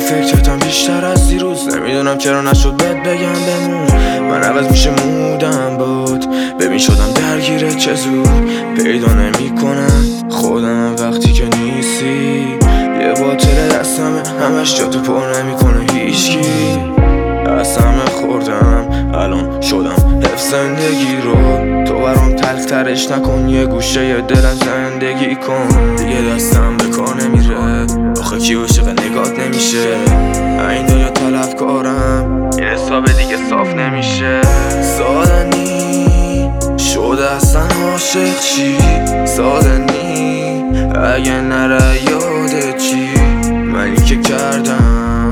فکرتم بیشتر از دیروز. نمیدونم چرا نشد بهت بگم بمون، من عوض میشه مودم بود. ببین شدم درگیره چه زود، پیدا نمی کنم خودم وقتی که نیستی. یه باطل دستمه همش جاتو پر نمی کنه هیچکی. از همه خوردم الان شدم حفظ زندگی رو. تو برام تلخ ترش نکن، یه گوشه دلم زندگی کن. دیگه دستم به کار نمیره، آخه کی عاشق نگات نمیشه. این دنیا طلبکارم، این حساب دیگه صاف نمیشه. ساده نی شده اصلا عاشق چی، ساده نی اگه نره یاده چی. منی که کردم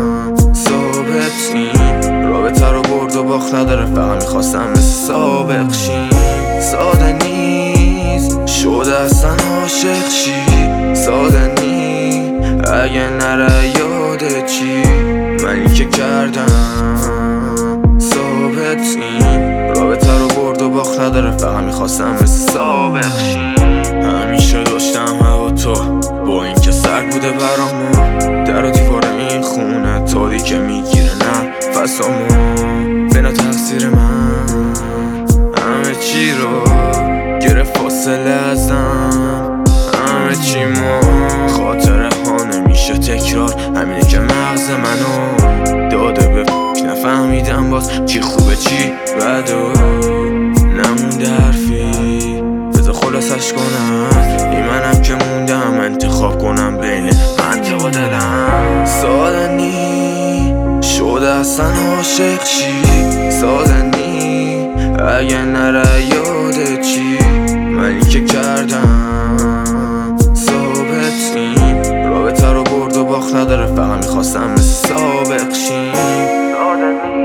ثابت این رابطه رو برد و باخت نداره، فقط میخواستم مثل سابق شیم. ساده نیست شده اصلا عاشق چی، ساده نی اگه نره یاده چی. منی که کردم ثابت این رابطه رو برد و باخت نداره، فقط میخواستم مثل سابق شیم. همیشه داشتم هوا تو، با این که سرد بوده برامون. در و دیوار این خونه تادی که میگیره نفسامون. بنا تقصیر من همه چی رو گرفت فاصله ازم. همه چی ما خاطره ها نمیشه تکرار، همینه که مغز منو داده به نفهمیدم باز چی خوبه چی بده. نمونده حرفی بذار خلاصش کنم، این منم که موندم انتخاب کنم بین منطق و دلم. ساده نی شده اصلا عاشق چی، ساده نی اگه نره یاده چی. منی که کردم ثابت این رابطه رو برد و باخت نداره، فقط میخواستم مثل سابق شیم.